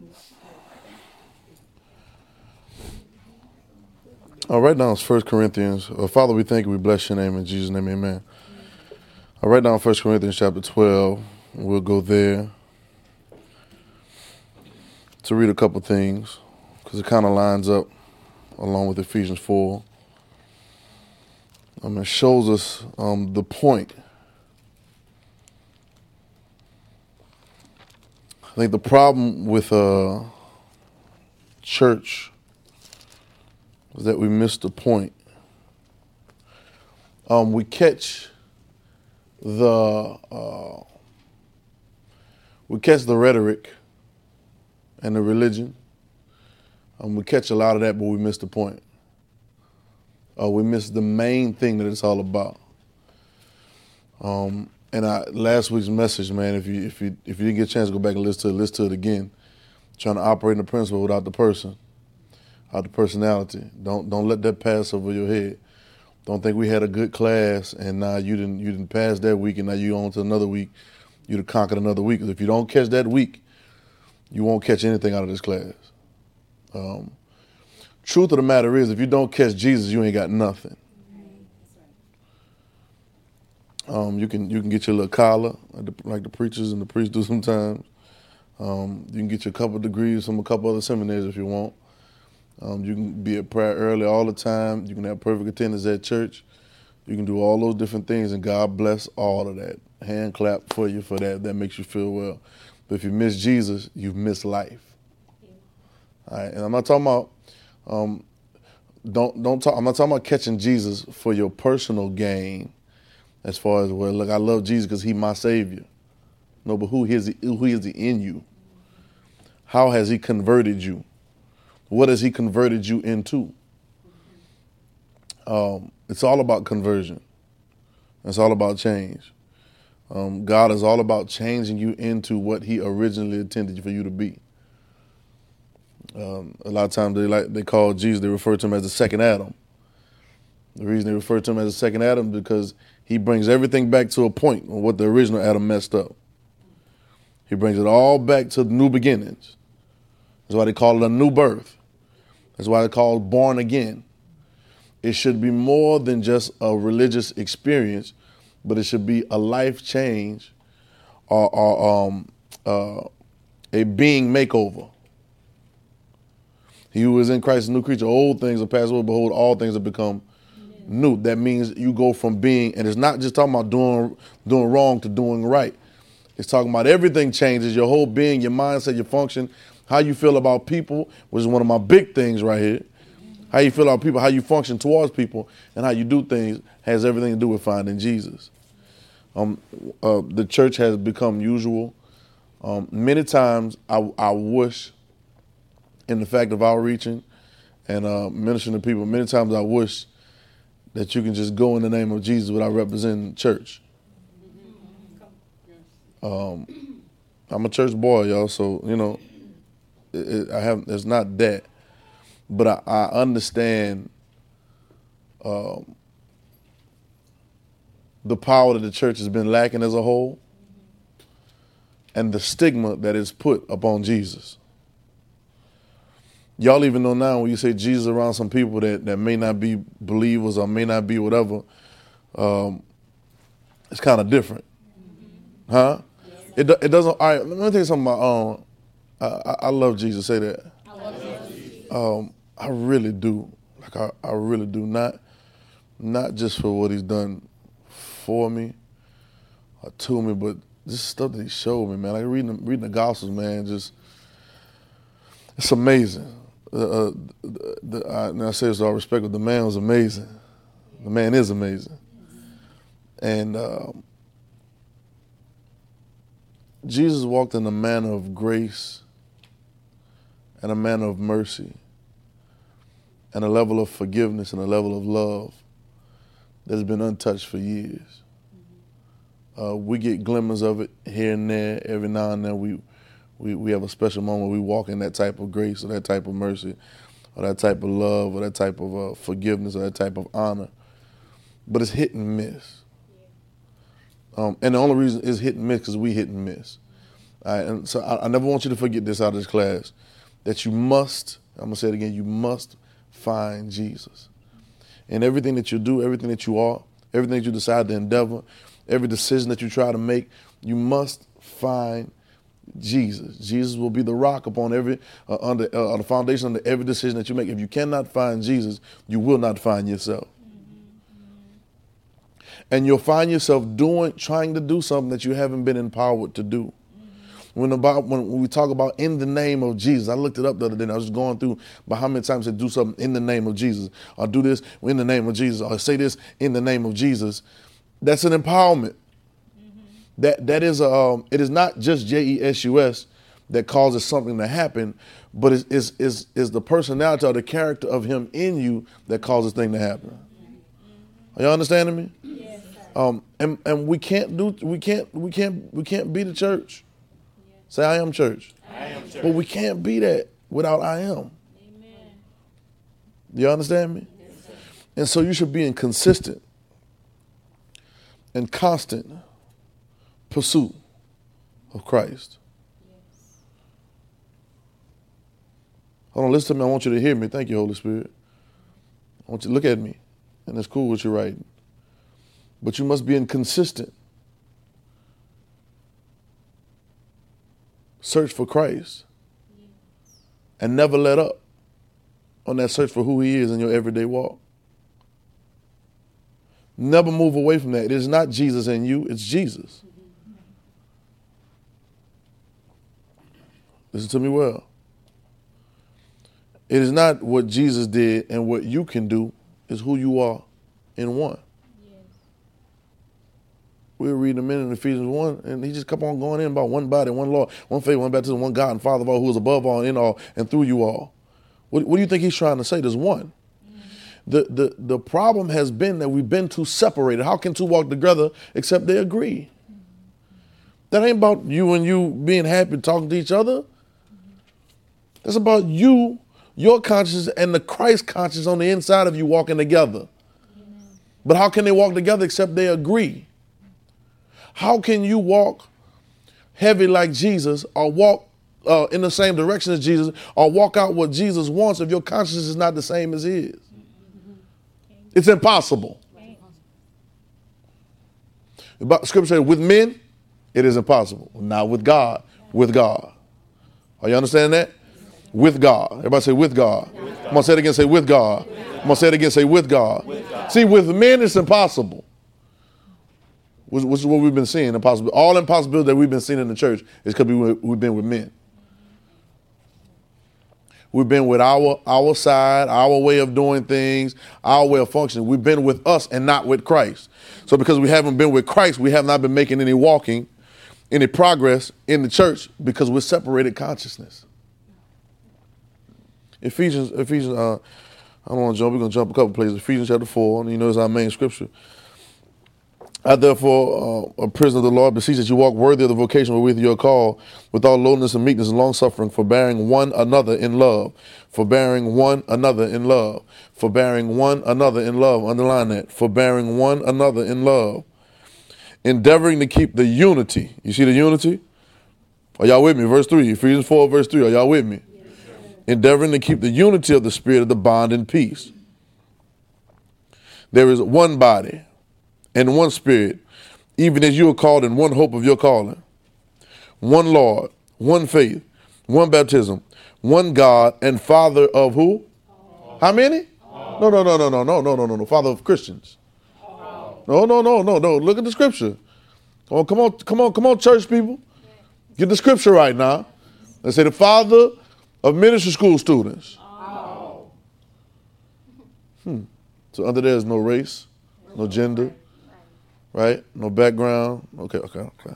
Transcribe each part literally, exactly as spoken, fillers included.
All right, now it's First Corinthians. Uh, Father, we thank you. We bless your name in Jesus' name, amen. All right, now First Corinthians chapter twelve. We'll go there to read a couple things because it kind of lines up along with Ephesians four. Um, it shows us um, the point. I think the problem with uh, church is that we miss the point. Um, we catch the uh, we catch the rhetoric and the religion. Um, we catch a lot of that, but we miss the point. Uh, we miss the main thing that it's all about. Um, and I, last week's message, man, if you if you if you didn't get a chance to go back and listen to it, listen to it again. Trying to operate in the principle without the person, without the personality. Don't don't let that pass over your head. Don't think we had a good class and now you didn't you didn't pass that week and now you on to another week. You'd have conquered another week. If you don't catch that week, you won't catch anything out of this class. Um, truth of the matter is, if you don't catch Jesus, you ain't got nothing. Um, you can you can get your little collar, like the, like the preachers and the priests do sometimes. Um, you can get your couple degrees from a couple other seminaries if you want. Um, you can be at prayer early all the time. You can have perfect attendance at church. You can do all those different things, and God bless all of that. Hand clap for you for that. That makes you feel well. But if you miss Jesus, you've missed life. All right, and I'm not talking about um, don't don't talk. I'm not talking about catching Jesus for your personal gain. As far as, well, look, I love Jesus because he's my Savior. No, but who is he, who is he in you? How has he converted you? What has he converted you into? Um, it's all about conversion. It's all about change. Um, God is all about changing you into what he originally intended for you to be. Um, a lot of times they like they call Jesus, they refer to him as the second Adam. The reason they refer to him as the second Adam is because he brings everything back to a point of what the original Adam messed up. He brings it all back to new beginnings. That's why they call it a new birth. That's why they call it born again. It should be more than just a religious experience, but it should be a life change or, or um, uh, a being makeover. He who is in Christ is a new creature. Old things are passed away. Behold, all things have become new. That means you go from being, and it's not just talking about doing doing wrong to doing right. It's talking about everything changes, your whole being, your mindset, your function, how you feel about people, which is one of my big things right here. How you feel about people, how you function towards people, and how you do things has everything to do with finding Jesus. Um, uh, the church has become usual. Um, many times I, I wish, in the fact of outreaching and uh, ministering to people, many times I wish that you can just go in the name of Jesus without representing church. Um, I'm a church boy, y'all, so, you know, it, it, I have, it's not that. But I, I understand um, the power that the church has been lacking as a whole and the stigma that is put upon Jesus. Y'all even know now when you say Jesus around some people that, that may not be believers or may not be whatever, um, it's kind of different. Huh? It it doesn't, all right, let me tell you something about, um, I, I, I love Jesus, say that. I love Jesus. Um, I really do. Like I, I really do. Not not just for what he's done for me or to me, but just stuff that he showed me, man. Like reading reading the Gospels, man, just it's amazing. Uh, uh, the, the, I, and I say this with all respect, but the man was amazing. The man is amazing. And um, Jesus walked in a manner of grace and a manner of mercy and a level of forgiveness and a level of love that has been untouched for years. Uh, we get glimmers of it here and there. Every now and then we, we, we have a special moment we walk in that type of grace or that type of mercy or that type of love or that type of uh, forgiveness or that type of honor. But it's hit and miss. Um, and the only reason it's hit and miss because we hit and miss. All right, and so I, I never want you to forget this out of this class, that you must, I'm going to say it again, you must find Jesus. In everything that you do, everything that you are, everything that you decide to endeavor, every decision that you try to make, you must find Jesus. Jesus will be the rock upon every, uh, under uh, the foundation under every decision that you make. If you cannot find Jesus, you will not find yourself. Mm-hmm. And you'll find yourself doing, trying to do something that you haven't been empowered to do. Mm-hmm. When about when we talk about in the name of Jesus, I looked it up the other day and I was just going through about how many times they do something in the name of Jesus, or do this in the name of Jesus, or say this in the name of Jesus. That's an empowerment. That that is a, um, it is not just J E S U S that causes something to happen, but is is is is the personality or the character of him in you that causes things to happen. Are y'all understanding me? Yes. Um, and and we can't do we can't we can't we can't be the church. Say I am church. I am church. But we can't be that without I am. Amen. You understand me? Yes, sir. And so you should be in consistent and constant pursuit of Christ. Yes. Hold on, listen to me. I want you to hear me. Thank you, Holy Spirit. I want you to look at me, and it's cool what you're writing. But you must be in consistent search for Christ. Yes. And never let up on that search for who he is in your everyday walk. Never move away from that. It is not Jesus in you, it's Jesus. Listen to me well. It is not what Jesus did and what you can do, it's who you are in one. Yes. We were reading a minute in Ephesians one, and he just kept on going in about one body, one Lord, one faith, one baptism, one God and Father of all, who is above all, in all, and through you all. What, what do you think he's trying to say? There's one. Mm-hmm. The, the, the problem has been that we've been too separated. How can two walk together except they agree? Mm-hmm. That ain't about you and you being happy talking to each other. It's about you, your conscience, and the Christ conscience on the inside of you walking together. Amen. But how can they walk together except they agree? How can you walk heavy like Jesus or walk uh, in the same direction as Jesus or walk out what Jesus wants if your conscience is not the same as his? Mm-hmm. It's impossible. Right. The scripture says, with men, it is impossible. Not with God, with God. Are you understanding that? With God. Everybody say with God. With God. I'm going to say it again, say with God. With God. I'm going to say it again, say with God. With God. See, with men, it's impossible. Which, which is what we've been seeing. Impossible. All impossibility that we've been seeing in the church is because we, we've been with men. We've been with our, our side, our way of doing things, our way of functioning. We've been with us and not with Christ. So because we haven't been with Christ, we have not been making any walking, any progress in the church because we're separated consciousness. Ephesians, Ephesians, uh, I don't want to jump, we're going to jump a couple places. Ephesians chapter four, and you know it's our main scripture. I therefore, uh, a prisoner of the Lord, beseech that you walk worthy of the vocation wherewith you are called, with all lowliness and meekness and long-suffering, forbearing one another in love, forbearing one another in love, forbearing one another in love, underline that, forbearing one another in love, endeavoring to keep the unity. You see the unity? Are y'all with me? Verse three, Ephesians four, verse three, are y'all with me? Endeavoring to keep the unity of the Spirit of the bond in peace. There is one body and one Spirit, even as you are called in one hope of your calling. One Lord, one faith, one baptism, one God and Father of who? All. How many? All. No, no, no, no, no, no, no, no, no, no. Father of Christians. All. No, no, no, no, no. Look at the scripture. Oh, come on, come on, come on, church people. Get the scripture right now. Let's say the Father of ministry school students. Oh. Hmm. So under there is no race, no gender, right? No background. Okay, okay, okay.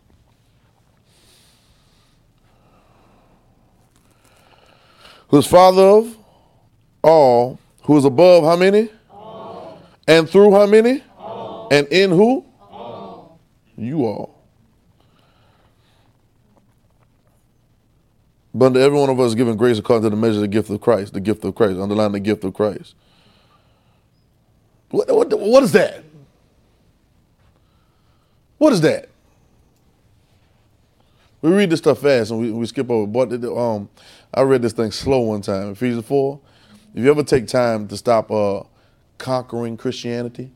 Who is Father of all, who is above how many? All. And through how many? All. And in who? All. You all. But unto every one of us is given grace according to the measure of the gift of Christ, the gift of Christ, underline the gift of Christ. What, what, what is that? What is that? We read this stuff fast and we, we skip over. But um, I read this thing slow one time. Ephesians four. If you ever take time to stop uh, conquering Christianity,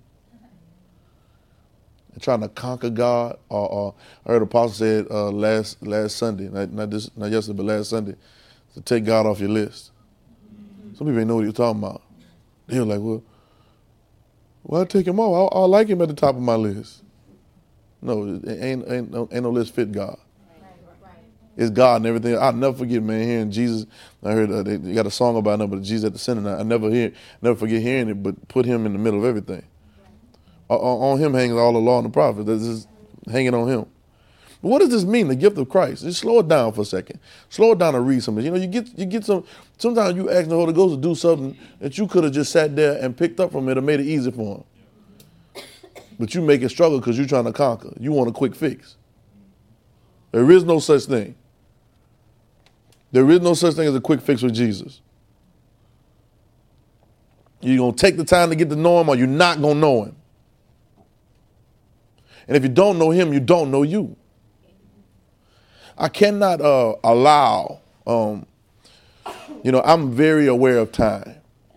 and trying to conquer God, or, or I heard Apostle said uh, last last Sunday, not, not this, not yesterday, but last Sunday, to take God off your list. Some people ain't know what you're talking about. They were like, well, well, I take him off. I, I like him at the top of my list. No, it ain't ain't no, ain't no list fit God. It's God and everything. I'll never forget, man, hearing Jesus. I heard uh, they got a song about him, but Jesus at the center. I never hear, never forget hearing it, but put him in the middle of everything. On, on him hangs all the law and the prophets. That's just hanging on him. But what does this mean, the gift of Christ? Just slow it down for a second. Slow it down and read something. You know, you get you get some, sometimes you ask the Holy Ghost to do something that you could have just sat there and picked up from it and made it easy for him. But you make it struggle because you're trying to conquer. You want a quick fix. There is no such thing. There is no such thing as a quick fix with Jesus. You're going to take the time to get to know him, or you're not going to know him. And if you don't know him, you don't know you. I cannot uh, allow, um, you know, I'm very aware of time.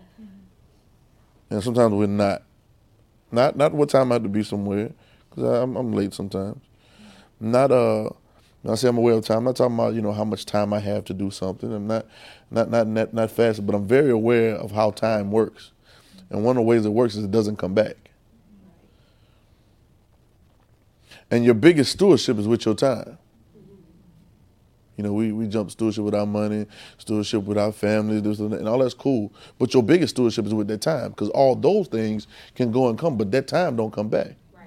And sometimes we're not. Not not what time I have to be somewhere, because I'm, I'm late sometimes. Not, uh, when I say I'm aware of time, I'm not talking about, you know, how much time I have to do something. I'm not, not, not, not, not fast, but I'm very aware of how time works. And one of the ways it works is it doesn't come back. And your biggest stewardship is with your time. You know, we, we jump stewardship with our money, stewardship with our families, this and, that, and all that's cool. But your biggest stewardship is with that time, because all those things can go and come, but that time don't come back. Right.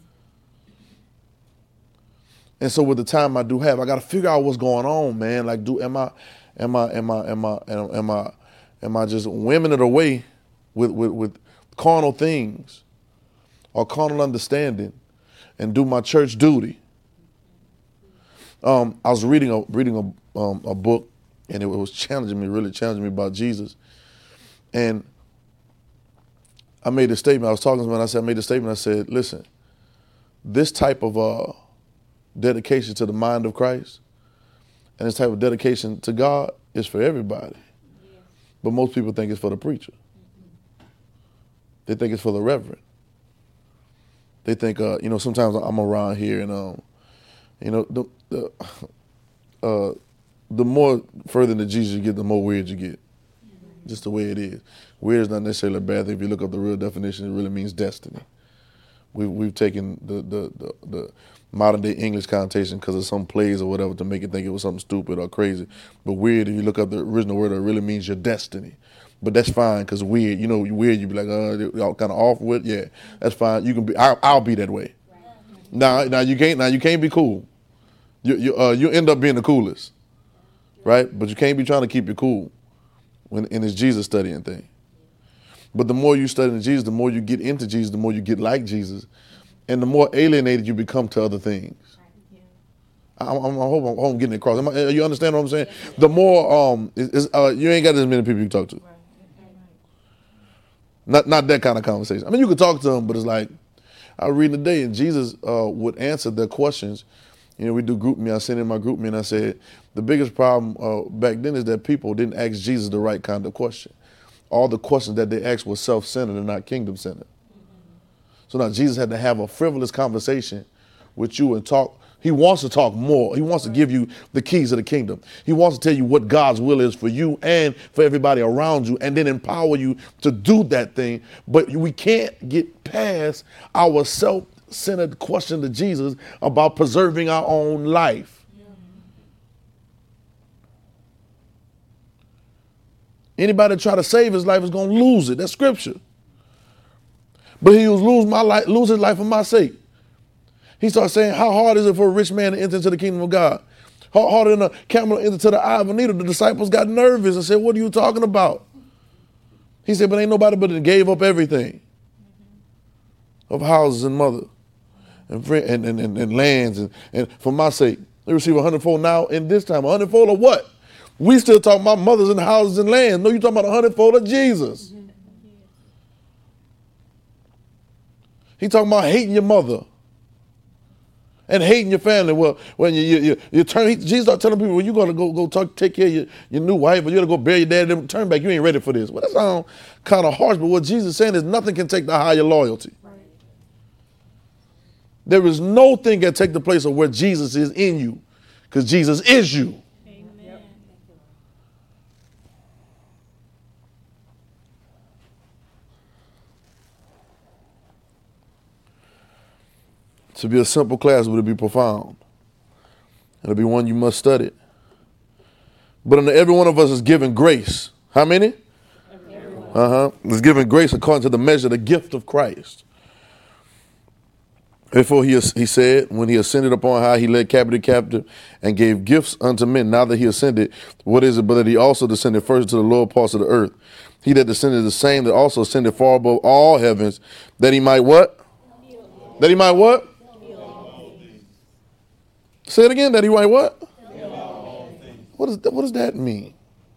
And so with the time I do have, I got to figure out what's going on, man. Like, do am I, am I, am I, am I, am I, am I just whimming it away with with, with carnal things or carnal understanding, and do my church duty? Um, I was reading a reading a, um, a book, and it was challenging me, really challenging me about Jesus. And I made a statement. I was talking to him, and I said, I made a statement. I said, listen, this type of uh, dedication to the mind of Christ and this type of dedication to God is for everybody. Yeah. But most people think it's for the preacher. Mm-hmm. They think it's for the reverend. They think, uh, you know, sometimes I'm around here and, um, you know, the, the, uh, the more further into Jesus you get, the more weird you get. Mm-hmm. Just the way it is. Weird is not necessarily a bad thing. If you look up the real definition, it really means destiny. We've, we've taken the, the, the, the modern day English connotation because of some plays or whatever to make it think it was something stupid or crazy. But weird, if you look up the original word, it really means your destiny. But that's fine, because weird, you know, weird, you be like, uh, y'all kind of off with, yeah, that's fine. You can be, I'll, I'll be that way. Right. Now, now you can't, now you can't be cool. You, you, uh, you end up being the coolest, right? But you can't be trying to keep it cool when in this Jesus studying thing. But the more you study Jesus, the more you get into Jesus, the more you get like Jesus, and the more alienated you become to other things. I, I, I hope I'm, I'm getting it across. Am I, you understand what I'm saying? The more um, it's, uh, you ain't got as many people you can talk to. Not not that kind of conversation. I mean, you could talk to them, but it's like, I read today, and Jesus uh, would answer their questions. You know, we do group me. I sent in my group me, and I said, the biggest problem uh, back then is that people didn't ask Jesus the right kind of question. All the questions that they asked were self-centered and not kingdom-centered. Mm-hmm. So now Jesus had to have a frivolous conversation with you and talk. He wants to talk more. He wants to give you the keys of the kingdom. He wants to tell you what God's will is for you and for everybody around you, and then empower you to do that thing. But we can't get past our self-centered question to Jesus about preserving our own life. Anybody that try to save his life is going to lose it. That's scripture. But he was lose my life, lose his life for my sake. He starts saying, how hard is it for a rich man to enter into the kingdom of God? Harder than a camel to enter to the eye of a needle. The disciples got nervous and said, what are you talking about? He said, but ain't nobody but it gave up everything. Of houses and mother and, friend, and, and, and, and lands and, and for my sake. They receive a hundredfold now in this time. A hundredfold of what? We still talking about mothers and houses and lands. No, you talking about a hundredfold of Jesus. He talking about hating your mother And hating your family. Well, when you you, you, you turn, he, Jesus started telling people, when you're going to go go talk, take care of your, your new wife, or you're going to go bury your dad, then turn back, you ain't ready for this. Well, that sounds kind of harsh, but what Jesus is saying is nothing can take the higher loyalty. Right. There is no thing that take the place of where Jesus is in you, because Jesus is you. Amen. To be a simple class, but it'll be profound. It'll be one you must study. But unto every one of us is given grace. How many? Uh-huh. Is given grace according to the measure, the gift of Christ. Therefore he, he said, when he ascended upon high, he led captive captive and gave gifts unto men. Now that he ascended, what is it but that he also descended first to the lower parts of the earth? He that descended the same that also ascended far above all heavens, that he might what? That he might what? Say it again, that he might what? What, is that, what does that mean?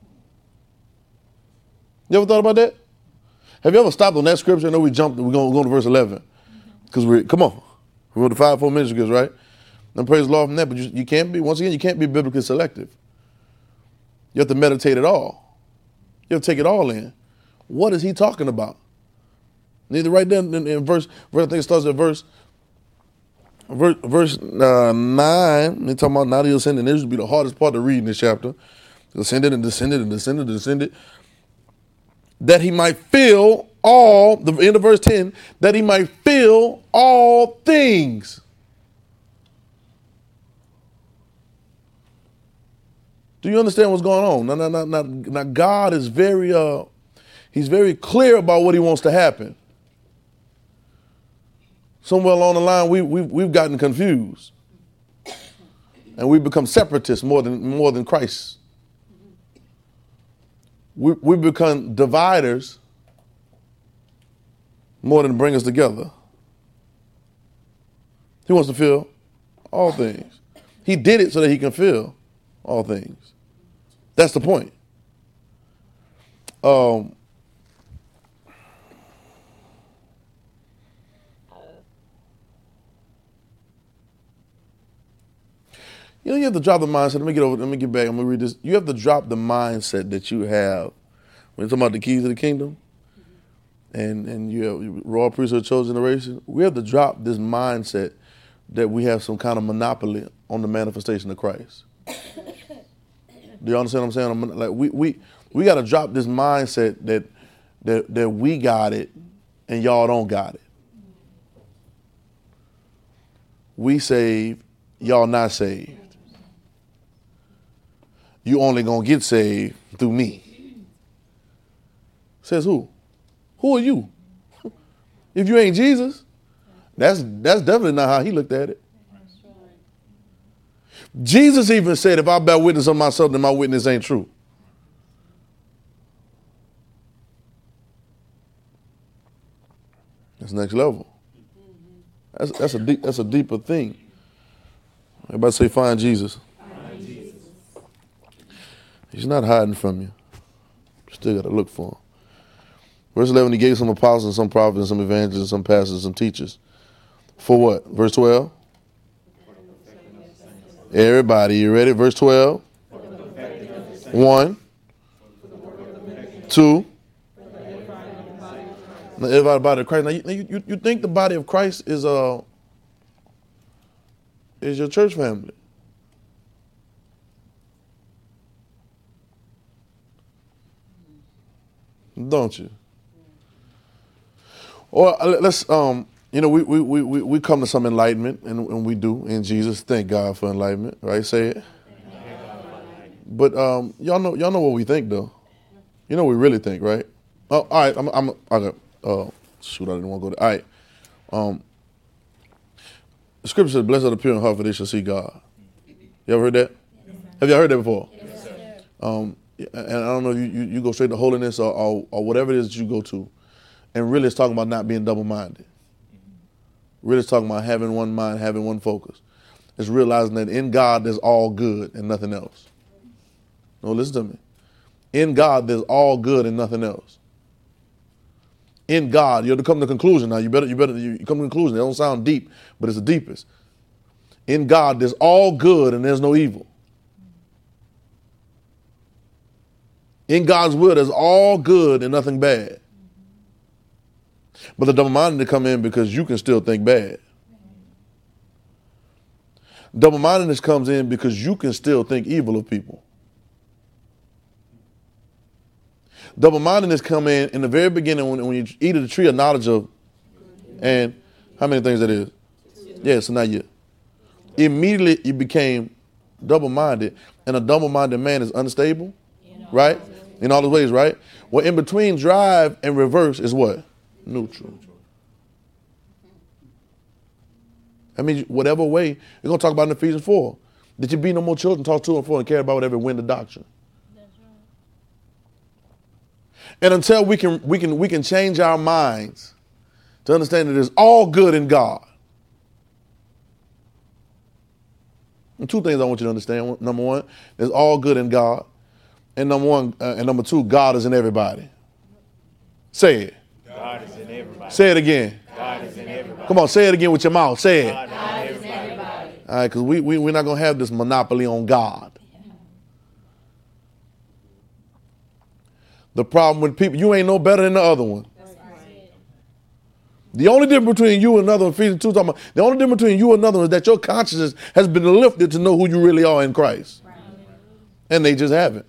You ever thought about that? Have you ever stopped on that scripture? I know we jumped, we're going to go to verse eleven. Because we're, come on, we're on the five, four ministries, right? And praise the Lord from that, but you, you can't be, once again, you can't be biblically selective. You have to meditate it all. You have to take it all in. What is he talking about? You need to write down in, in verse, verse, I think it starts at verse, verse, verse uh, nine. They're talking about now that he ascended. This would be the hardest part to read in this chapter. Ascended and descended and descended and descended. That he might fill all, the end of verse ten, that he might fill all things. Do you understand what's going on? Now, now, now, now, now God is very, uh, he's very clear about what he wants to happen. Somewhere along the line, we, we, we've gotten confused. And we've become separatists more than, more than Christ. We, we've become dividers more than bring us together. He wants to fill all things. He did it so that he can fill all things. That's the point. Um, you know, you have to drop the mindset. Let me get over. Let me get back. I'm gonna read this. You have to drop the mindset that you have when you're talking about the keys of the kingdom, and and you have royal priesthood, chosen generation. We have to drop this mindset that we have some kind of monopoly on the manifestation of Christ. Do you understand what I'm saying? Like we we we got to drop this mindset that that that we got it and y'all don't got it. We saved, y'all not saved. You only gonna get saved through me. Says who? Who are you? If you ain't Jesus, that's that's definitely not how he looked at it. Jesus even said, if I bear witness of myself, then my witness ain't true. That's next level. That's that's a deep, that's a deeper thing. Everybody say, find Jesus. Find Jesus. He's not hiding from you. Still got to look for him. Verse eleven, he gave some apostles, and some prophets, and some evangelists, and some pastors, and some teachers. For what? Verse twelve. Everybody, you ready? Verse twelve. One. Two. Now, everybody, the body of Christ. Now, you, you, you think the body of Christ is uh is your church family? Don't you? Or uh, let's um. You know, we we we we come to some enlightenment, and, and we do in Jesus. Thank God for enlightenment, right? Say it. But um, y'all know y'all know what we think, though. You know what we really think, right? Oh, all right. I'm I'm I got. Uh, shoot, I didn't want to go there. All right. Um, the scripture says, "Blessed are the pure in heart, for they shall see God." You ever heard that? Yes, have y'all heard that before? Yes, sir. Um, and I don't know if you, you, you go straight to holiness or, or or whatever it is that you go to, and really it's talking about not being double-minded. Really it's talking about having one mind, having one focus. It's realizing that in God there's all good and nothing else. No, listen to me. In God there's all good and nothing else. In God, you have to come to the conclusion now. You better, you better, you come to the conclusion. It don't sound deep, but it's the deepest. In God, there's all good and there's no evil. In God's will, there's all good and nothing bad. But the double-mindedness come in because you can still think bad. Double-mindedness comes in because you can still think evil of people. Double-mindedness come in in the very beginning when, when you eat of the tree of knowledge of, and how many things that is? Yeah, so now you, immediately you became double-minded, and a double-minded man is unstable, right? In all the ways, right? Well, in between drive and reverse is what? Neutral. I mean, whatever way, we're going to talk about in Ephesians four. That you be no more children, talk to and fro, and care about whatever wind the doctrine. That's right. And until we can, we can, we can change our minds to understand that it's all good in God. And two things I want you to understand. Number one, it's all good in God. And number one, uh, and number two, God is in everybody. Say it. God is in everybody. Say it again. God is in everybody. Come on, say it again with your mouth. Say it. God, God is in everybody. All right, because we, we, we're not going to have this monopoly on God. The problem with people, you ain't no better than the other one. That's right. The only difference between you and another, Ephesians two talking about, the only difference between you and another is that your consciousness has been lifted to know who you really are in Christ. Right. And they just haven't.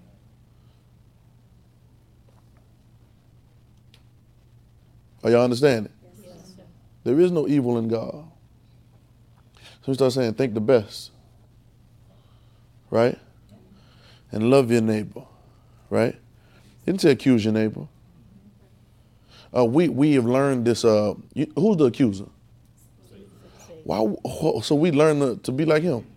Are y'all understanding? Yes. There is no evil in God. So we start saying, think the best. Right? And love your neighbor. Right? Didn't say accuse your neighbor. Uh, we, we have learned this. Uh, you, who's the accuser? Why? So we learn to, to be like him.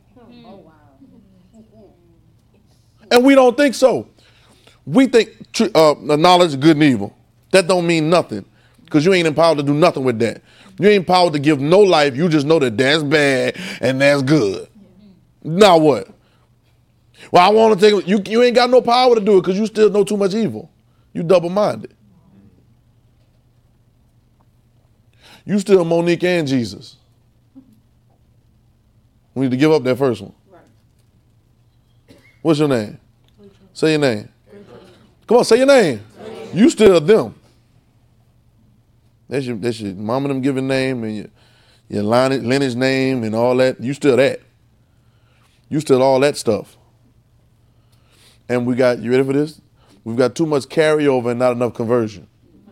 And we don't think so. We think uh, knowledge, good and evil. That don't mean nothing. Because you ain't empowered to do nothing with that. You ain't empowered to give no life. You just know that that's bad and that's good. Now what? Well, I want to take, you, you ain't got no power to do it because you still know too much evil. You double-minded. You still Monique and Jesus. We need to give up that first one. What's your name? Say your name. Come on, say your name. You still them. That's your, that's your mom and them giving name and your, your lineage, lineage name and all that. You still that. You still all that stuff. And we got, you ready for this? We've got too much carryover and not enough conversion.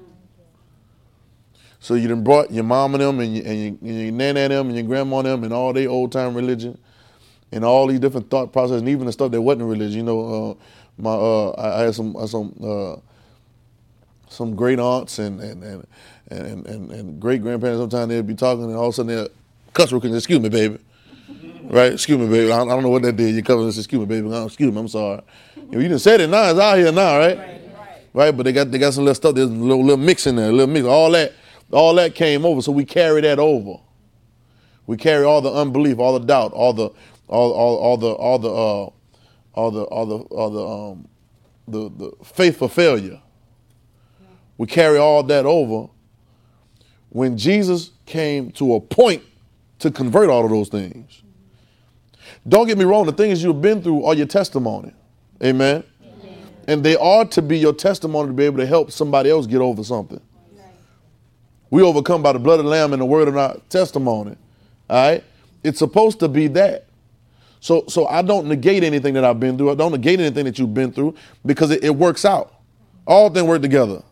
So you done brought your mom and them and your, and your, and your nana and them and your grandma and them and all their old time religion and all these different thought processes and even the stuff that wasn't religion. You know, uh, my uh, I, I had some uh, some uh, some great aunts and and and and, and, and great grandparents. Sometimes they'd be talking and all of a sudden they'll cuss real quick. Excuse me, baby. Right? Excuse me, baby. I, I don't know what that did. You come and say, excuse me, baby. No, excuse me. I'm sorry. You, know, you done said it now. It's out here now, right? Right. Right. Right? But they got they got some little stuff. There's a little, little mix in there. A little mix. All that. All that came over, so we carry that over. We carry all the unbelief, all the doubt, all the, all, all, all the, all the, uh, all the, all the, all the, um, the, the faith for failure. We carry all that over. When Jesus came to a point to convert all of those things. Don't get me wrong; the things you've been through are your testimony. Amen. Amen. And they are to be your testimony to be able to help somebody else get over something. We overcome by the blood of the Lamb and the word of our testimony. All right? It's supposed to be that. So so I don't negate anything that I've been through. I don't negate anything that you've been through because it, it works out. All things work together.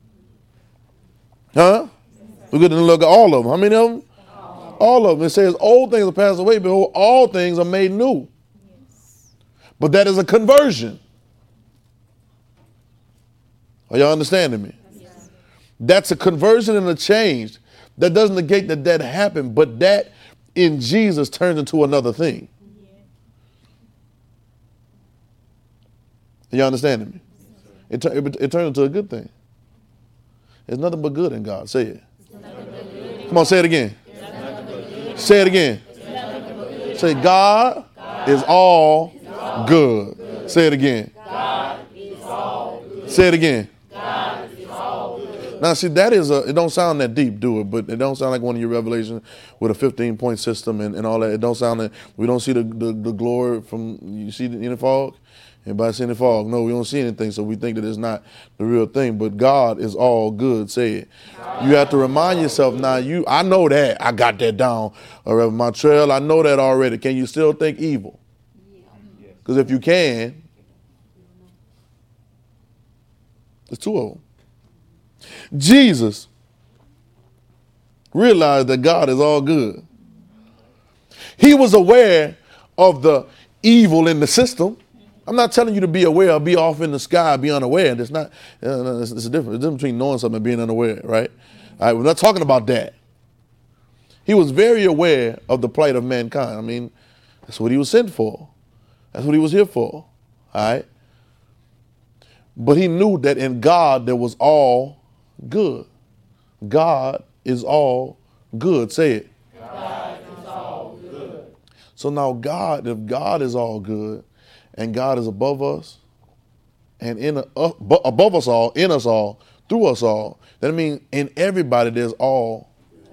Huh? We're going to look at all of them. How many of them? All, all of them. It says old things are passed away, behold, all things are made new. Yes. But that is a conversion. Are y'all understanding me? That's a conversion and a change. That doesn't negate that that happened, but that in Jesus turns into another thing. Yeah. You understanding me? It, it, it turns into a good thing. There's nothing but good in God. Say it. Come on, say it again. Say it again. Say God, God is all, is all good. good. Say it again. God is all good. Say it again. Now, see, that is a, it don't sound that deep, do it, but it don't sound like one of your revelations with a fifteen-point system and, and all that. It don't sound that, we don't see the, the, the glory from, you see in the fog? Anybody see the fog? No, we don't see anything, so we think that it's not the real thing. But God is all good, say it. God. You have to remind yourself, now, you, I know that. I got that down. Or my trail, I know that already. Can you still think evil? Because if you can, there's two of them. Jesus realized that God is all good. He was aware of the evil in the system. I'm not telling you to be aware or be off in the sky, be unaware. There's not, uh, it's, it's a difference. There's a difference between knowing something and being unaware, right? All right, we're not talking about that. He was very aware of the plight of mankind. I mean, that's what he was sent for. That's what he was here for, all right? But he knew that in God there was all good. God is all good. Say it. God is all good. So now God, if God is all good and God is above us and in uh, above us all, in us all, through us all, that means in everybody there's all.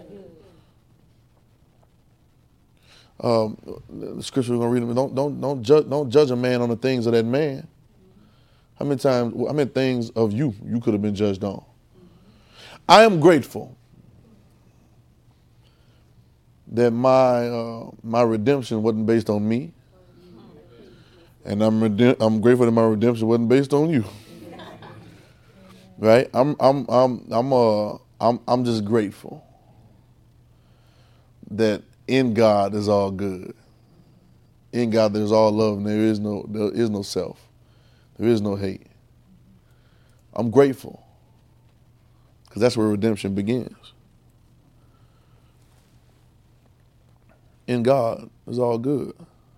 Um, the scripture we're gonna read. Don't don't don't judge don't judge a man on the things of that man. How many times? How many things of you you could have been judged on? I am grateful that my uh, my redemption wasn't based on me, and I'm rede- I'm grateful that my redemption wasn't based on you. Right? I'm I'm I'm I'm uh I'm I'm just grateful that in God is all good. In God there's all love, and there is no there is no self. There is no hate. I'm grateful because that's where redemption begins. In God is all good.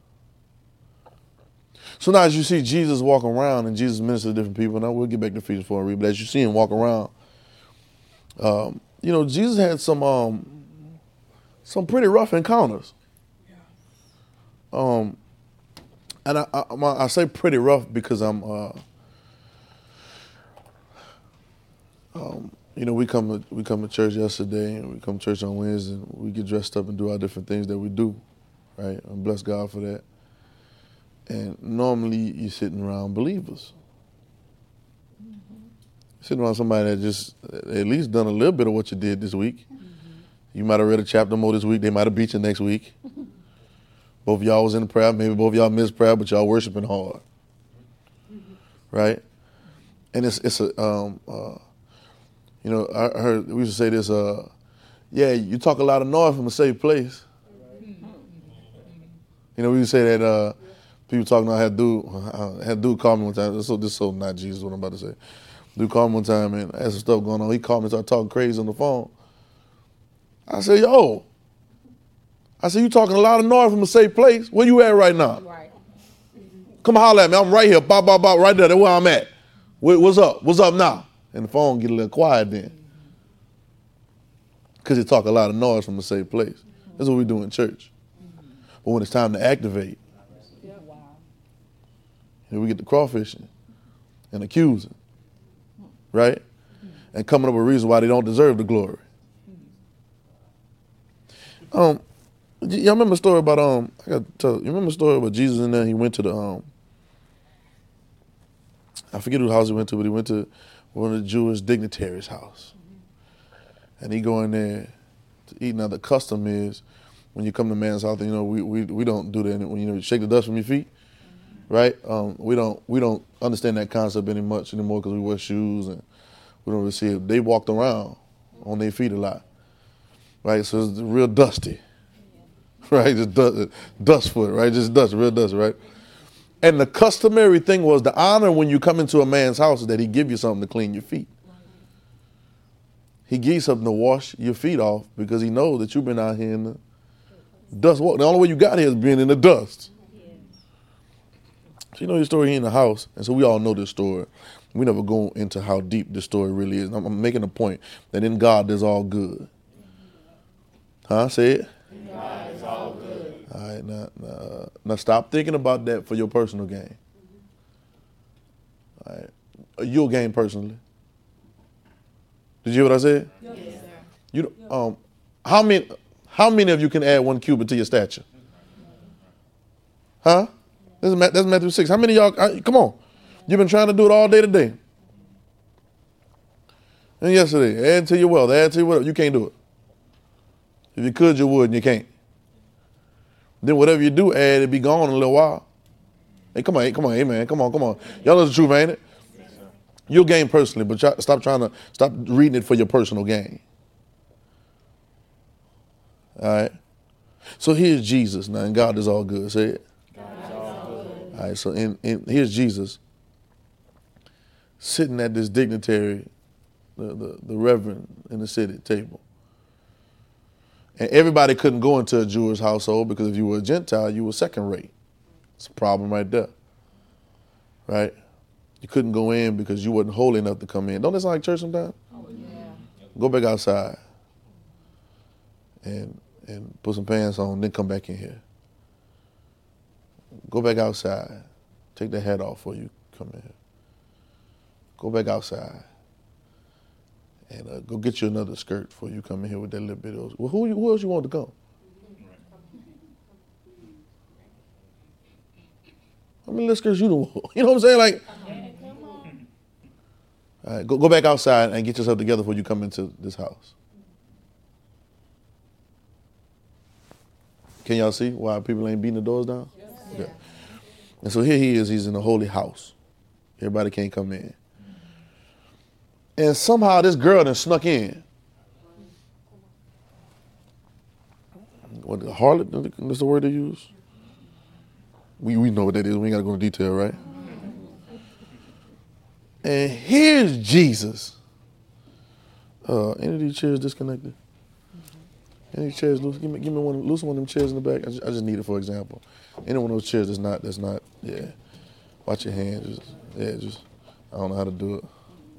So now as you see Jesus walk around and Jesus minister to different people, now we'll get back to Ephesians four and read, but as you see him walk around, um, you know, Jesus had some um, some pretty rough encounters. Um, and I, I, I say pretty rough because I'm, uh, um, you know, we come to, we come to church yesterday and we come to church on Wednesday and we get dressed up and do our different things that we do, right? And bless God for that. And normally you're sitting around believers. Mm-hmm. Sitting around somebody that just at least done a little bit of what you did this week. Mm-hmm. You might have read a chapter more this week. They might have beat you next week. Both of y'all was in prayer. Maybe both of y'all missed prayer, but y'all worshiping hard. Mm-hmm. Right? And it's it's a, um, uh, you know, I heard, we used to say this, uh, yeah, you talk a lot of noise from a safe place. Mm-hmm. You know, we used to say that, uh, people talking about, I had dude, I had dude call me one time. This is so, this so not Jesus, what I'm about to say. Dude called me one time and had some stuff going on. He called me and started talking crazy on the phone. I said, yo. I said, you talking a lot of noise from a safe place. Where you at right now? Right. Come holler at me. I'm right here. Bop, bop, bop, right there. That's where I'm at. What's up? What's up now? And the phone get a little quiet then. Because he talk a lot of noise from a safe place. That's what we do in church. But when it's time to activate, here we get the crawfishing and accusing, right? And coming up with a reason why they don't deserve the glory. Um, y'all remember a story about, um, I got to tell you, remember a story about Jesus and then he went to the, um, I forget whose house he went to, but he went to one of the Jewish dignitaries' house. And he go in there to eat. Now the custom is when you come to man's house, you know, we, we, we don't do that. When you know, you shake the dust from your feet. Right? Um, we don't we don't understand that concept any much anymore because we wear shoes and we don't really see it. They walked around on their feet a lot. Right? So it's real dusty. Right? Just dust, dust foot, right? Just dust, real dust, right? And the customary thing was the honor when you come into a man's house is that he give you something to clean your feet. He gives you something to wash your feet off because he knows that you've been out here in the dust. The only way you got here is being in the dust. So you know your story here in the house, and so we all know this story. We never go into how deep this story really is. I'm, I'm making a point that in God there's all good. Huh? Say it. In God is all good. All right, now, now, now stop thinking about that for your personal gain. All right, your gain personally. Did you hear what I said? Yes, sir. You um, how many how many of you can add one cubit to your stature? Huh? That's that's Matthew six. How many of y'all? Come on, you've been trying to do it all day today. And yesterday, add to your wealth, add to your wealth. You can't do it. If you could, you would, and you can't. Then whatever you do add, it'll be gone in a little while. Hey, come on, hey, come on, hey man, come on, come on. Y'all know the truth, ain't it? You'll gain personally, but try, stop trying to, stop reading it for your personal gain. All right? So here's Jesus now, and God is all good. Say it. God is all good. All right, so in, in, here's Jesus sitting at this dignitary, the, the, the reverend in the city table. And everybody couldn't go into a Jewish household because if you were a Gentile, you were second rate. It's a problem right there. Right? You couldn't go in because you wasn't holy enough to come in. Don't that sound like church sometimes? Oh, yeah. Go back outside and and put some pants on, then come back in here. Go back outside. Take the hat off before you come in here. Go back outside. And uh, go get you another skirt before you come in here with that little bit of. Well, who, who else you want to come? How many little skirts you don't want? You know what I'm saying? Like, all right, go, go back outside and get yourself together before you come into this house. Can y'all see why people ain't beating the doors down? Yes. Okay. And so here he is. He's in the holy house. Everybody can't come in. And somehow this girl done snuck in. What, the harlot, that's the word they use? We we know what that is. We ain't got to go into detail, right? And here's Jesus. Uh, any of these chairs disconnected? Any chairs loose? Give me, give me one, loosen one of them chairs in the back. I just, I just need it for example. Any one of those chairs that's not, that's not, yeah. Watch your hands. Just, yeah, just, I don't know how to do it.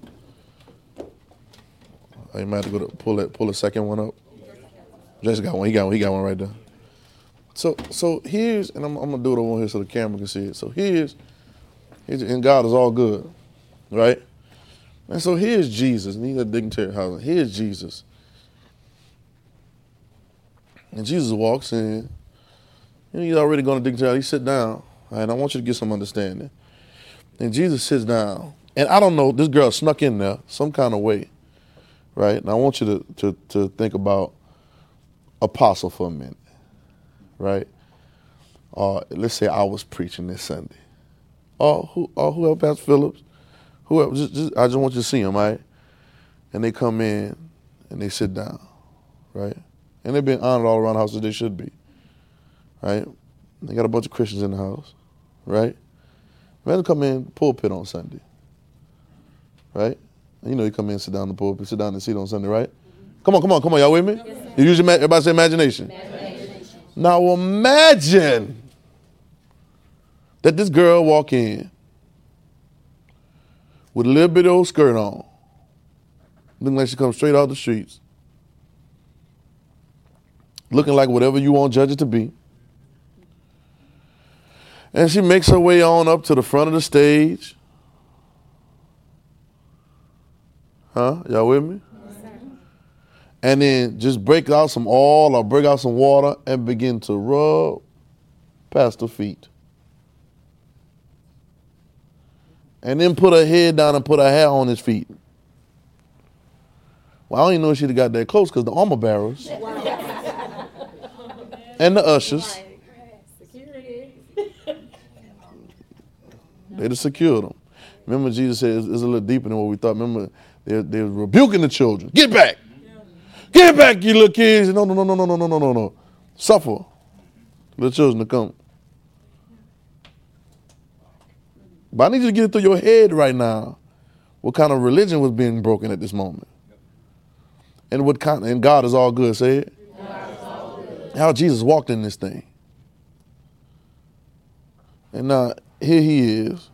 You might have to go to pull that, pull the second one up. Jason got one. He got one. He got one right there. So, so here's, and I'm, I'm gonna do it over here so the camera can see it. So here's, here's, and God is all good, right? And so here's Jesus, and he's a dignitary house. Here's Jesus, and Jesus walks in. And he's already going to dignitary. He sit down. All right, I want you to get some understanding. And Jesus sits down, and I don't know. This girl snuck in there some kind of way. Right? And I want you to, to, to think about apostle for a minute. Right? Or uh, let's say I was preaching this Sunday. Or, who, or whoever, Pastor Phillips. Whoever, just, just, I just want you to see them, right? And they come in and they sit down. Right? And they've been honored all around the house as they should be. Right? They got a bunch of Christians in the house. Right? Man, come in, pulpit on Sunday. Right? You know, you come in, sit down in the pulpit, sit down in the seat on Sunday, right? Mm-hmm. Come on, come on, come on, y'all with me? Yes, you use your, everybody say imagination. imagination. Now imagine that this girl walk in with a little bit of old skirt on, looking like she comes straight out the streets, looking like whatever you want Judge it to be. And she makes her way on up to the front of the stage. Huh? Y'all with me? Yes, sir. And then just break out some oil or break out some water and begin to rub past her feet. And then put her head down and put her hair on his feet. Well, I don't even know if she'd have got that close because the armor bearers and the ushers, they'd have secured them. Remember, Jesus said it's, it's a little deeper than what we thought. Remember, They're, they're rebuking the children. Get back. Get back, you little kids. No, no, no, no, no, no, no, no, no, no. Suffer the children to come. But I need you to get it through your head right now what kind of religion was being broken at this moment. And what kind, and God is all good, say it. God is all good. How Jesus walked in this thing. And now, here he is.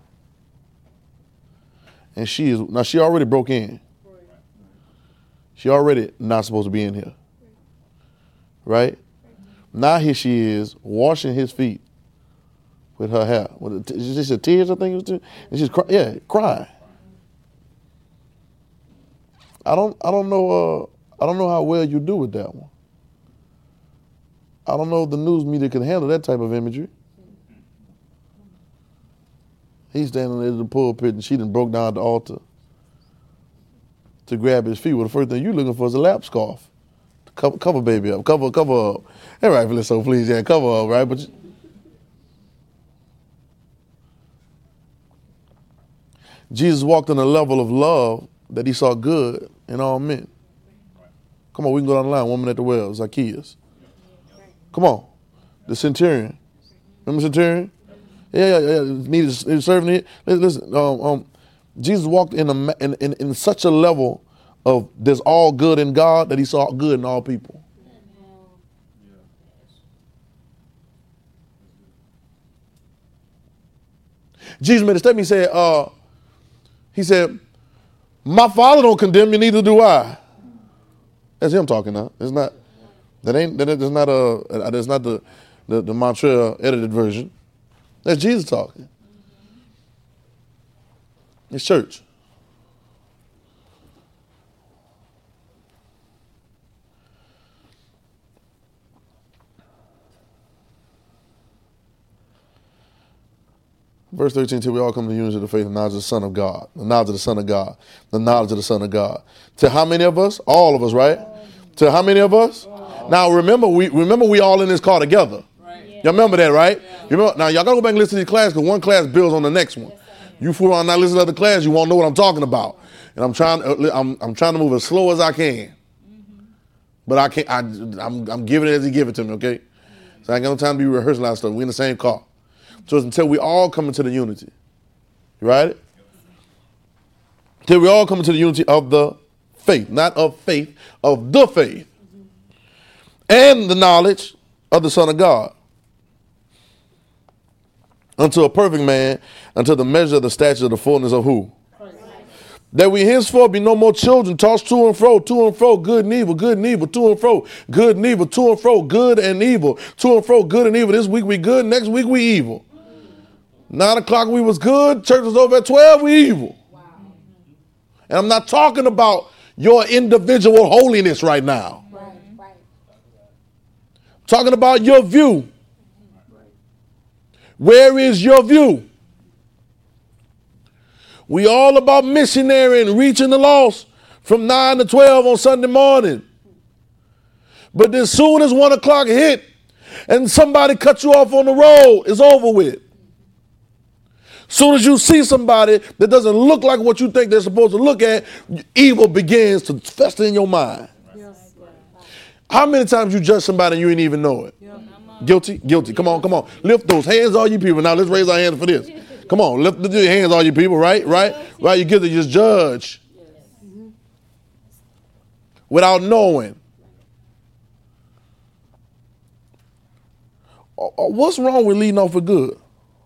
And she is, now she already broke in. She already not supposed to be in here. Right? Now here she is washing his feet with her hair. With is this a tears, I think it was? And she's cry, yeah, crying. I don't I don't know uh, I don't know how well you do with that one. I don't know if the news media can handle that type of imagery. He's standing there at the pulpit and she done broke down at the altar to grab his feet. Well, the first thing you looking for is a lap scarf. Cover, cover baby up. Cover, cover up. All right, so please, yeah, cover up, right? But you, Jesus walked in a level of love that he saw good in all men. Come on, we can go down the line. Woman at the well, Zacchaeus. Come on. The centurion. Remember centurion? Yeah, yeah, yeah. Needed serving it. Listen, um, um, Jesus walked in, a, in, in in such a level of there's all good in God that he saw good in all people. Jesus made a statement. He said, uh, he said, my Father don't condemn you, neither do I. That's him talking now. It's not, that ain't, that is not a, that's not the, the, the Montreal edited version. That's Jesus talking. It's church. Verse thirteen, till we all come to the unity of the faith and knowledge of the Son of God. The knowledge of the Son of God. The knowledge of the Son of God. To how many of us? All of us, right? To how many of us? All. Now remember, we remember we all in this car together. Right. Yeah. Y'all remember that, right? Yeah. You remember, now y'all gotta go back and listen to these classes because one class builds on the next one. Yes, you fool around not listening to the class, you won't know what I'm talking about. And I'm trying, I'm, I'm trying to move as slow as I can. Mm-hmm. But I can't. I, I'm, I'm giving it as he give it to me. Okay. Mm-hmm. So I ain't got no time to be rehearsing a lot of stuff. We in the same car. So it's until we all come into the unity. You right? Till we all come into the unity of the faith. Not of faith, of the faith. And the knowledge of the Son of God. Unto a perfect man, unto the measure of the stature of the fullness of who? Christ. That we henceforth be no more children, tossed to and fro, to and fro, good and evil, good and evil, to and fro, good and evil, to and fro, good and evil, to and fro, good and evil. This week we good, next week we evil. Nine o'clock we was good, church was over at twelve, we evil. Wow. And I'm not talking about your individual holiness right now. Right. Right. I'm talking about your view. Where is your view? We all about missionary and reaching the lost from nine to twelve on Sunday morning. But as soon as one o'clock hit and somebody cuts you off on the road, it's over with. Soon as you see somebody that doesn't look like what you think they're supposed to look at, evil begins to fester in your mind. Yes. How many times you judge somebody and you didn't even know it? Yeah. Guilty? Guilty. Come on, come on. Lift those hands, all you people. Now let's raise our hands for this. Come on, lift, lift your hands, all you people, right? Right? Right? You get to just judge without knowing. What's wrong with leading off for good?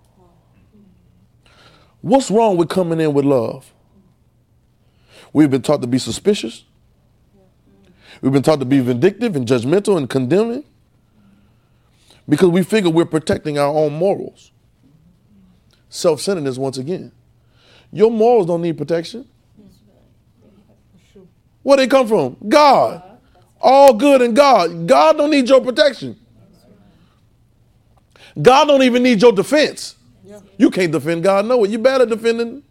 What's wrong with coming in with love? We've been taught to be suspicious. We've been taught to be vindictive and judgmental and condemning because we figure we're protecting our own morals. Self-centeredness once again. Your morals don't need protection. Where they come from? God. All good in God. God don't need your protection. God don't even need your defense. You can't defend God. No, you better defend him.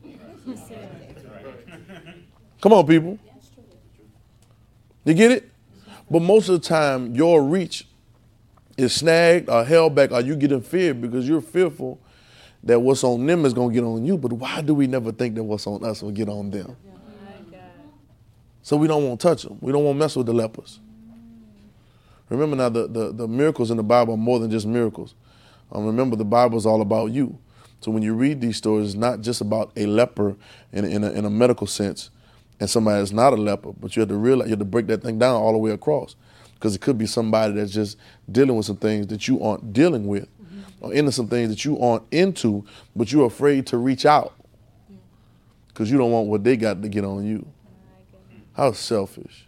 Come on, people. You get it? But most of the time, your reach is snagged or held back, or you get in fear because you're fearful that what's on them is going to get on you. But why do we never think that what's on us will get on them? So we don't want to touch them. We don't want to mess with the lepers. Remember now, the, the, the miracles in the Bible are more than just miracles. Um, remember, the Bible is all about you. So when you read these stories, it's not just about a leper in, in, a, in a medical sense and somebody that's not a leper, but you have to realize, you have to break that thing down all the way across because it could be somebody that's just dealing with some things that you aren't dealing with mm-hmm. or into some things that you aren't into, but you're afraid to reach out because you don't want what they got to get on you. How selfish.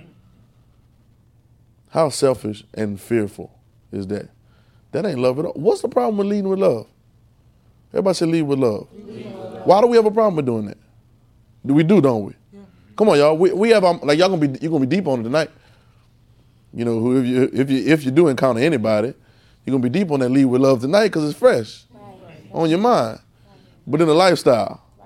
How selfish and fearful is that? That ain't love at all. What's the problem with leading with love? Everybody say lead with love. Lead with love. Why do we have a problem with doing that? Do we do, don't we? Because Come on, y'all. We, we have um, like y'all gonna be you're gonna be deep on it tonight. You know, who if you if you if you do encounter anybody, you're gonna be deep on that lead with love tonight because it's fresh right. on your mind, right. but in the lifestyle. Right.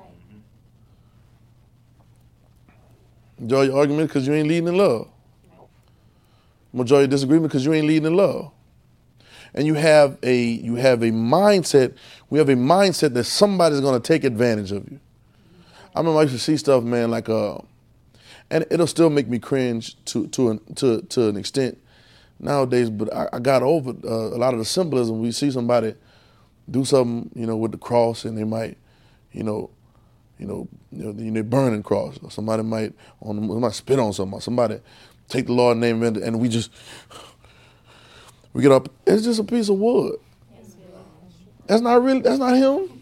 Enjoy your argument because you ain't leading in love. Enjoy your disagreement because you ain't leading in love. And you have a you have a mindset. We have a mindset that somebody's gonna take advantage of you. I remember I used to see stuff, man, like uh, and it'll still make me cringe to to an, to to an extent nowadays. But I, I got over uh, a lot of the symbolism. We see somebody do something, you know, with the cross, and they might, you know, you know, you know, they burn the cross. Or somebody might on somebody spit on somebody. Somebody take the Lord's name and, and we just. We get up, it's just a piece of wood. That's not really, that's not him.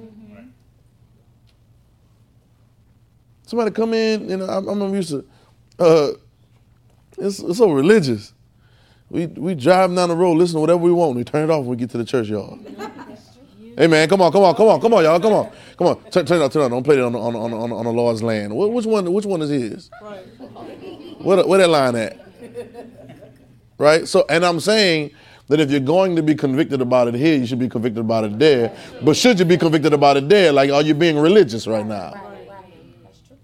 Somebody come in, you know, I'm, I'm used to, uh, it's, it's so religious. We we drive down the road, listen to whatever we want, we turn it off when we get to the church, y'all. Hey man, come on, come on, come on, come on, y'all, come on, come on, turn, turn it off, turn it off. Don't play it on on on on, on the Lord's land. Which one? Which one is his? Where where that line at? Right? So, and I'm saying that if you're going to be convicted about it here, you should be convicted about it there. But should you be convicted about it there? Like, are you being religious right now? Right, right. That's true.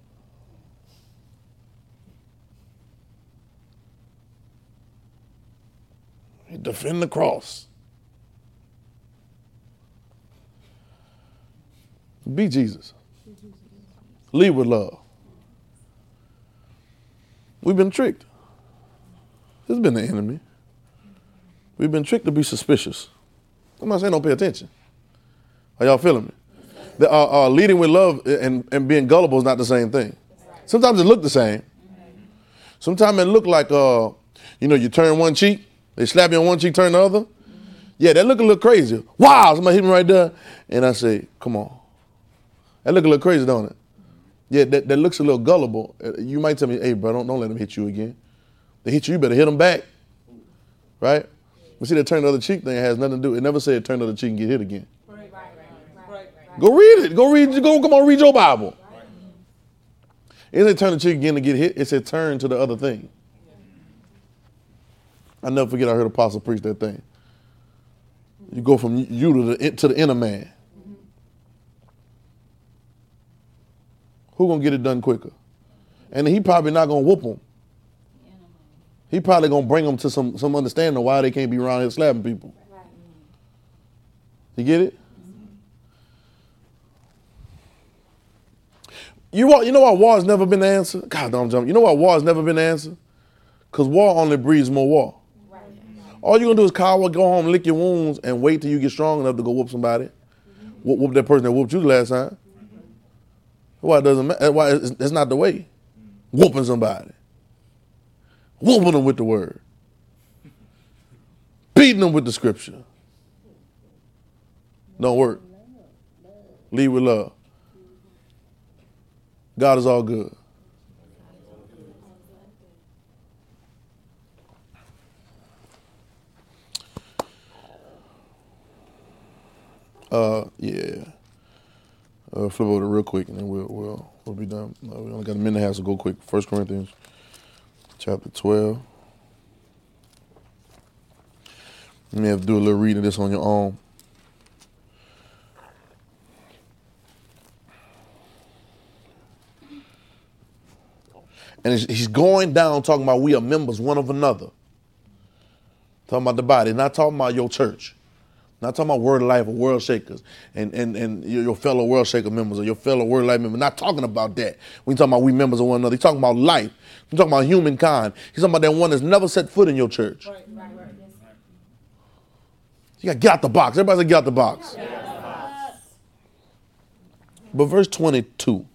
Defend the cross. Be Jesus. Lead with love. We've been tricked. This has been the enemy. We've been tricked to be suspicious. I'm not saying don't pay attention. Are y'all feeling me? The, uh, uh, leading with love and, and being gullible is not the same thing. Sometimes it look the same. Sometimes it look like, uh, you know, you turn one cheek, they slap you on one cheek, turn the other. Yeah, that look a little crazy. Wow, somebody hit me right there. And I say, come on. That look a little crazy, don't it? Yeah, that, that looks a little gullible. You might tell me, hey, bro, don't, don't let them hit you again. They hit you, you better hit them back, right? You see that turn the other cheek thing has nothing to do. It never said turn the other cheek and get hit again. Right, right, right, right, right. Go read it. Go read. Go come on, read your Bible. Right. It didn't turn the cheek again to get hit. It said turn to the other thing. I never forget. I heard Apostle preach that thing. You go from you to the to the inner man. Who gonna get it done quicker? And he probably not gonna whoop them. He probably gonna bring them to some, some understanding of why they can't be around here slapping people. You get it? You you know why war has never been the answer? God, don't jump. You know why war has never been the answer? Because war only breeds more war. Right. All you're gonna do is cower, go home, lick your wounds, and wait till you get strong enough to go whoop somebody. Mm-hmm. Whoop, whoop that person that whooped you the last time. Mm-hmm. Why it doesn't matter? Why it's, it's not the way. Whooping somebody. Whooping them with the word. Beating them with the scripture. Don't work. Lead with love. God is all good. Uh, yeah. Uh, flip over real quick and then we'll, we'll, we'll be done. Uh, we only got a minute and a half, so go quick. First Corinthians. Chapter twelve. You may have to do a little reading of this on your own. And he's going down talking about we are members one of another. Talking about the body, not talking about your church. Not talking about Word of Life or World Shakers and, and, and your fellow World Shaker members or your fellow Word of Life members. Not talking about that. We talking about we members of one another. He's talking about life. He's talking about humankind. He's talking about that one that's never set foot in your church. Right, right, right. You got to get out the box. Everybody say get out the box. Yes. But verse twenty-two.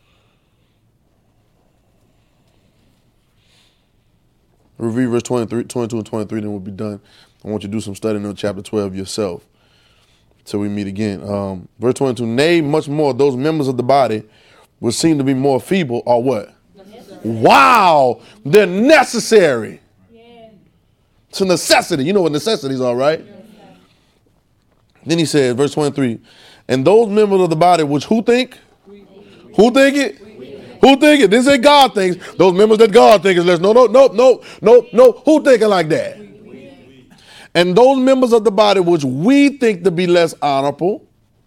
Review verse twenty-three, twenty-two and twenty-three, then we'll be done. I want you to do some studying on chapter twelve yourself till we meet again. Um, verse twenty-two, nay, much more, those members of the body which seem to be more feeble are what? Necessary. Wow, they're necessary. Yeah. It's a necessity. You know what necessities are, right? Yeah. Then he says, verse twenty-three, and those members of the body which who think? We. Who think it? We. Who think it? Didn't say God thinks. Those members that God thinks is less. No, no, no, no, no, no. Who thinking like that? And those members of the body which we think to be less honorable,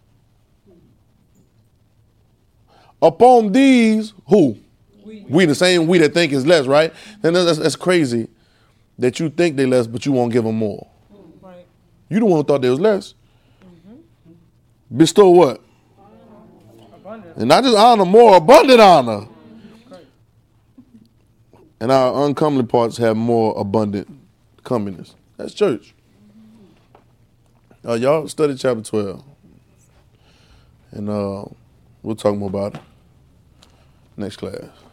upon these, who? We. we, the same we that think is less, right? Then that's, that's crazy that you think they less, but you won't give them more. Right. You the one who thought they was less. Mm-hmm. Bestow what? Abundant. And not just honor, more abundant honor. And our uncomely parts have more abundant comeliness. That's church. Uh, y'all study chapter twelve. And uh, we'll talk more about it next class.